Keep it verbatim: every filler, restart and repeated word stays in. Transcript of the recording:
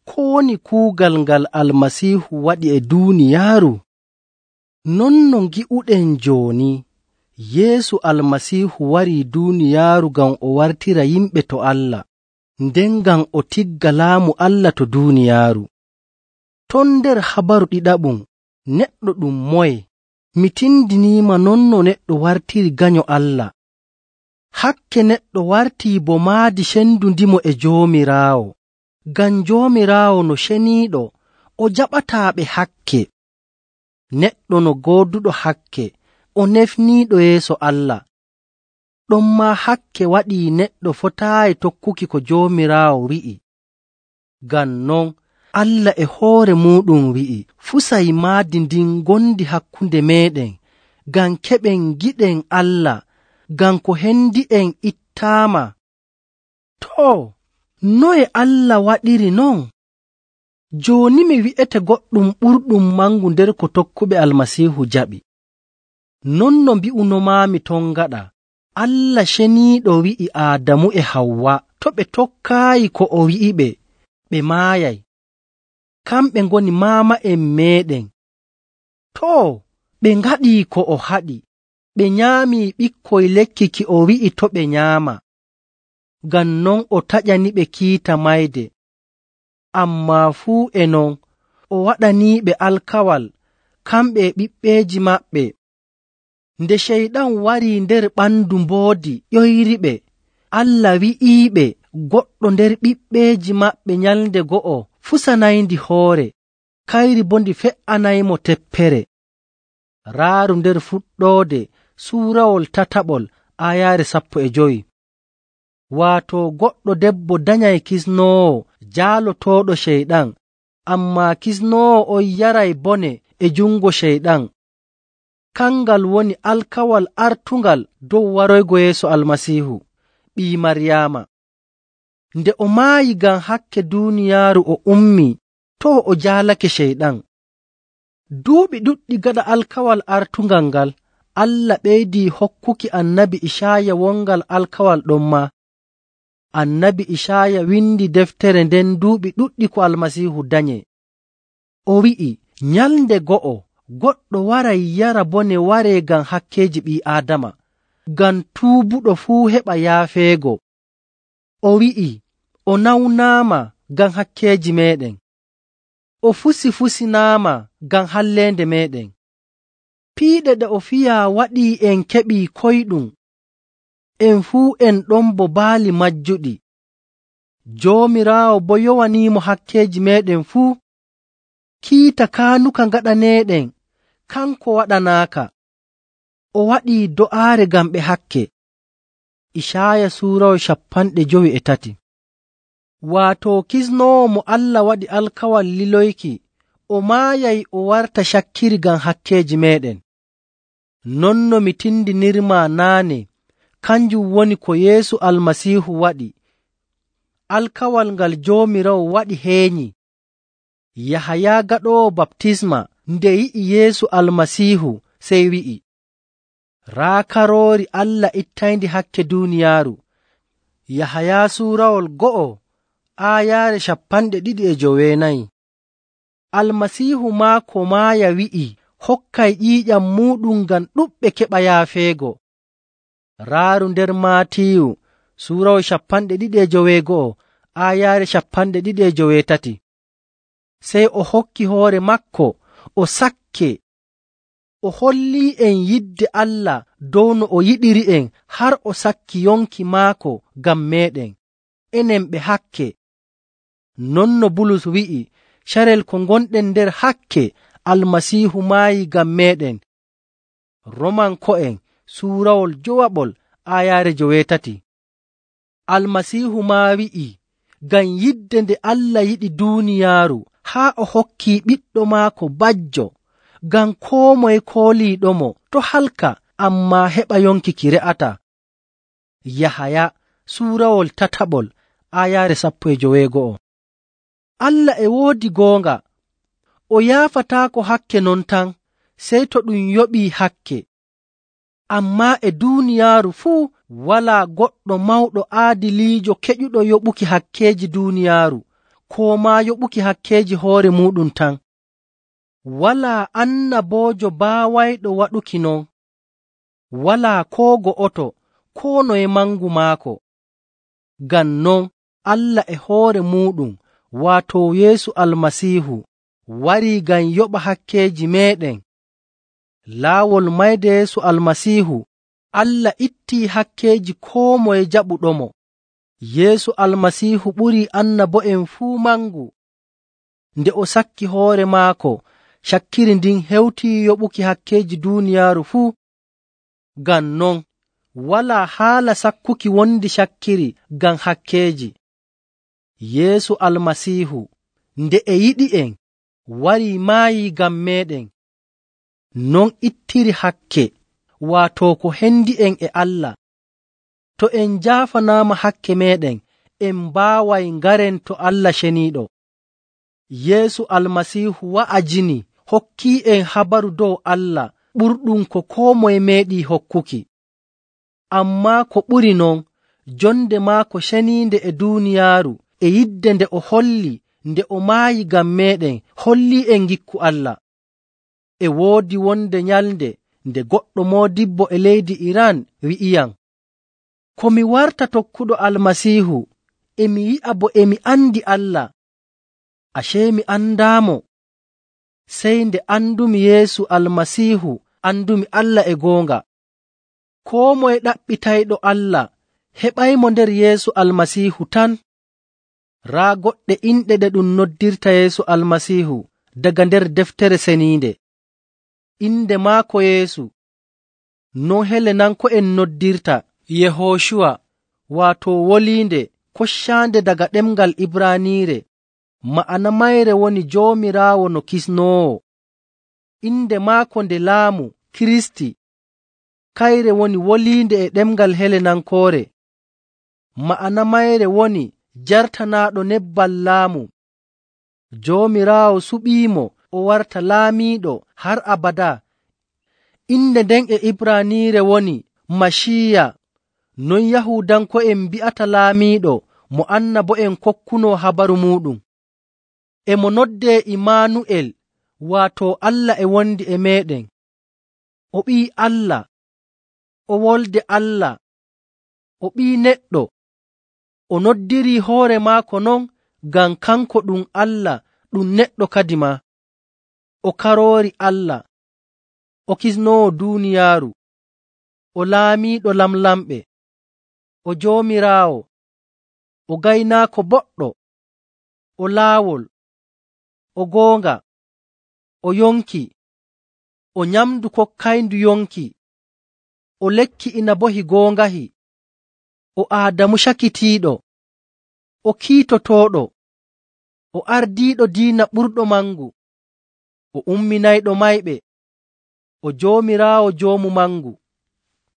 ko woni kuugal ngal almasiihu waɗi e duuniyaaru? Non no ngi'uɗen jooni, Yeesu almasiihu warii duuniyaaru ngam o wartira yimɓe to Allah, nden ngam o tigga laamu Allah to duuniyaaru. Ton nder habaru ɗiɗaɓum, neɗɗo ɗum moye? Mi tindiniima non no neɗɗo wartiri ganyo Allah. Hakke neɗɗo wartii bo maadi cendundimo e Joomiraawo, ngam Joomiraawo no ceniiɗo o jaɓataaɓe hakke. Neɗɗo no gooduɗo hakke o nefniiɗo yeeso Allah. Ɗonmaa hakke waɗii neɗɗo fotaayi tokkuki ko Joomiraawo wi'i. Ngam non Allah e hoore muɗum wi'i, fusay maadi ndin gondi hakkunde meɗen, ngam keɓen giɗen Allah, ngam ko hendi'en ittaama. To, noye Allah waɗiri non? Jooni mi wi'ete goɗɗum ɓurɗum mangu nder ko tokkuɓe almasiihu jaɓi. Non no mbi'unomaami ton gaɗa, Allah ceniiɗo wi'i Aadamu e Hawwa to ɓe tokkaayi ko o wi'iɓe, ɓe maayay. Kamɓe ngoni maama'en meɗen. To, ɓe ngaɗii ko o haɗi, ɓe nyaamii ɓikkoy lekki ki o wi'i to ɓe nyaama. Ngam non o taƴaniɓe kiita mayde. Ammaa fuu e non, o waɗaniiɓe alkawal, kamɓe e ɓiɓɓeeji maɓɓe. Nde Ceyɗan warii nder ɓandu mboodi ƴoyriɓe, Allah wi'iiɓe goɗɗo nder ɓiɓɓeeji maɓɓe nyalnde go'o fusanayndi hoore, kayri bo ndi fe'anaymo teppere. Raaru nder fuɗɗoode suurawol tataɓol aayaare sappo e jowi. Waato goɗɗo debbo danyay kisnoowo jaalotooɗo Ceyɗan, ammaa kisnoowo on yaray bone e jungo Ceyɗan. Kangal woni alkawal artungal dow waroygo yeeso almasiihu, ɓii Maryaama. Nde o maayi ngam hakke duuniyaaru o ummi, to o jaalake Ceyɗan. Duuɓi ɗuɗɗi gaɗa alkawal artungal ngal, Allah ɓeydii hokkuki annabi Ishaaya wongal alkawal ɗon ma. Annabi Ishaaya windi deftere nden duuɓi ɗuɗɗi ko almasiihu danye. O wi'i, nyalnde go'o goɗɗo waray yara bone waree ngam hakkeeji ɓii Aadama, ngam tuubuɗo fuu heɓa yaafeego. O wi'i, o nawnaama ngam hakkeeji meɗen, o fusi fusinaama ngam halleende meɗen. Piiɗe ɗe o fiyaa waɗii en keɓii koyɗum, en fuu en ɗon bo baali majjuɗi. Joomiraawo bo yowaniimo hakkeeji meɗen fuu. Kiita kaanuka ngaɗaneeɗen, kanko waɗanaaka. O waɗii do'aare ngam ɓe hakke. Ishaaya suurawo cappanɗe jowi e tati. Waato kisnoowo mo Allah waɗi alkawal liloyki, o maayay o warta cakkiri ngam hakkeeji meɗen. Non no mi tindinirmaa naane, kanjum woni ko Yeesu almasiihu waɗi. Alkawal ngal Joomiraawo waɗi heenyi. Yahaya gaɗoowo baptisma nde yi'i Yeesu almasiihu sey wi'i, raa karoori Allah ittayndi hakke duuniyaaru. Yahaya suurawol go'o aayaare cappanɗe ɗiɗi e joweenayi. Almasiihu maako maaya wi'i, hokkay ƴiiƴam muɗum ngam ɗuɓɓe keɓa yaafeego. Raaru nder Maatiyu suurawo cappanɗe ɗiɗi e joweego'o aayaare cappanɗe ɗiɗi e joweetati. Sey o hokki hoore makko o sakke, o hollii en yidde Allah dow no o yiɗiri en, har o sakki yonki maako ngam meɗen, enen ɓe hakke. Non no Bulus wi'i, carel ko gonɗen nder hakke, almasiihu maayi ngam meɗen. Romanko'en suurawol jowaɓol aayaare joweetati. Almasiihu maa wi'i, ngam yidde nde Allah yiɗi duuniyaaru, haa o hokki ɓiɗɗo maako bajjo, ngam koo moye kooliiɗomo to halka, ammaa heɓa yonki ki re'ata. Yahaya suurawol tataɓol aayaare sappo e joweego'o. Allah e woodi goonga, o yaafataako hakke non tan, sey to ɗum yoɓii hakke. Ammaa e duuniyaaru fuu walaa goɗɗo mawɗo aadiliijo keƴuɗo yoɓuki hakkeeji duuniyaaru, koo maa yoɓuki hakkeeji hoore muɗum tan. Walaa annaboojo baawayɗo waɗuki non, walaa koo go'oto koo noye mangu maako. Ngam non Allah e hoore muɗum, waato Yeesu Almasiihu, warii ngam yoɓa hakkeeji meeɗen. Laawol mayde Yeesu Almasiihu, Allah ittii hakkeeji koo moye jaɓuɗomo. Yeesu Almasiihu ɓurii annabo'en fuu mangu. Nde o sakki hoore maako, shakkiri ndin hewtii yoɓuki hakkeeji duuniyaaru fuu. Ngam non walaa haala sakkuki wondi shakkiri ngam hakkeeji. Yeesu Almasiihu, nde e yiɗi'en, warii maayii ngam meeɗen. Non ittiri hakke, waato ko hendi'en e Allah. To en jaafanaama hakke meeɗen, en mbaaway ngaren to Allah ceniiɗo. Yeesu Almasiihu wa'ajini hokkii'en habaru dow Allah ɓurɗum ko koo moye meeɗii hokkuki. Ammaa ko ɓuri non, jonde maako ceniinde e duuniyaaru e yidde nde o holli nde o maayi ngam meeɗen holli'en gikku Allah. E woodi wonde nyalnde nde goɗɗo moodibbo e leydi Iran wi'iyam, ko mi warta tokkuɗo Almasiihu, emi yi'a bo emi andi Allah. Acee mi andaamo. Sey nde andumi Yeesu Almasiihu, andumi Allah e goonga. Koo moye ɗaɓɓitayɗo Allah heɓaymo nder Yeesu Almasiihu tan. Raa goɗɗe inɗe ɗe ɗum noddirta Yeesu Almasiihu daga nder deftere seniinde. Inde maako Yeesu, non Helenanko'en noddirta Yehoshuwa, waato woliinde koccaande daga ɗemngal Ibraaniire. Ma'ana mayre woni Joomiraawo no kisnoowo. Inde maako nde laamu Kiristi, kayre woni woliinde e ɗemngal Helenankoore. Ma'ana mayre woni jartanaaɗo nebbal laamu. Joomiraawo suɓiimo o warta laamiiɗo har abada. Inde nden e Ibraaniire woni Mashiya, non Yahuudanko'en mbi'ata laamiiɗo mo annabo'en kokkunoo habaru muɗum. E mo noddee Imaanu'el, waato Allah e wondi e meeɗen. O ɓii Allah, o wolde Allah, o ɓii neɗɗo. O noddirii hoore maako non ngam kanko ɗum Allah, ɗum neɗɗo kadi ma. O karoori Allah, o kisnoowo duuniyaaru, o laamiiɗo lamlamɓe, o Joomiraawo, o gaynaako boɗɗo, o laawol, o goonga, o yonki, o nyamdu kokkayndu yonki, o lekki inabohi goongahi, o Aadamu cakitiiɗo, o kiitotooɗo, o ardiiɗo diina ɓurɗo mangu, o umminayɗo mayɓe, o Joomiraawo joomu mangu.